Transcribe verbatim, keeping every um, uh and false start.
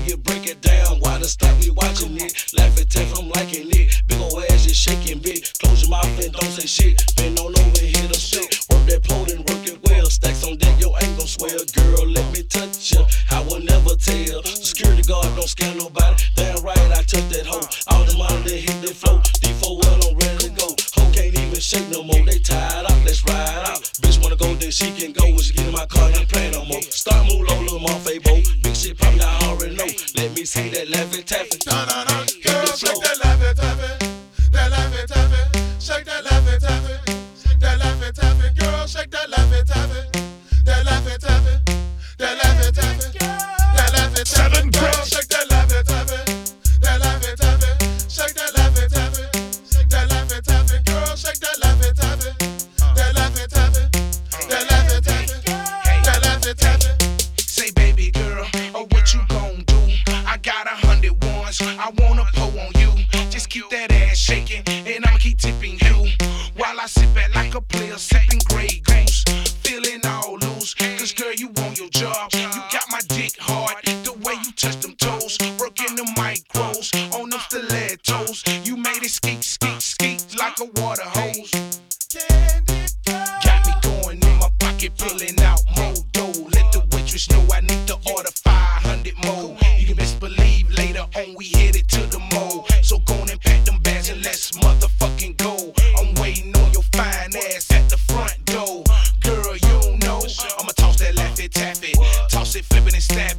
you break it down. Why the stop me watching it? Laugh at tape, I'm liking it. Big ol' ass just shaking big. Close your mouth and don't say shit. Bend on over and hit a shit. Work that pole and work it well. Stacks on deck, your ain't gon' swell. Girl, let me touch ya. I will never tell. Security guard don't scare nobody. Damn right, I took that hoe. All the money that hit the flow. D four well, I'm ready to go. Hoe can't even shake no more. They tired out, let's ride out. Bitch wanna go, then she can go. When she get in my car, ain't playing no more. Start move low, little mom, Fabo. Big shit poppin', I already know. Let me see that laffy taffy. No, no, no. Girl, shake that laffy taffy. That laffy taffy. Shake that laffy taffy. That laffy taffy. Girl, shake that laffy taffy. That laffy taffy. That laffy taffy. That laffy taffy. Girl, shake that laffy taffy. That laffy taffy. Shake that laffy taffy. That laffy taffy. Girl, shake that laffy taffy. That laffy taffy. That laffy taffy. That laffy taffy. Say, baby girl, oh, what you gon' do? I got a hundred ones, I wanna pull on you. Just keep that ass shaking, and I'ma keep tipping you. While I sit back like a player, sipping Grey Goose. Feeling all loose, cause girl, you on your job. You got my dick hard, the way you touch them toes. Working the micros, on them stilettos. You made it skeet, skeet, skeet like a water hose. Got me going in my pocket, pulling out more dough. Let the waitress know I need to order five hundred more. You can best believe later on we headed to the mall. So go on and pack them bags and let's motherfucking go. I'm waiting on your fine ass at the front door. Girl, you know I'ma toss that laffy taffy. Toss it, flip it and stab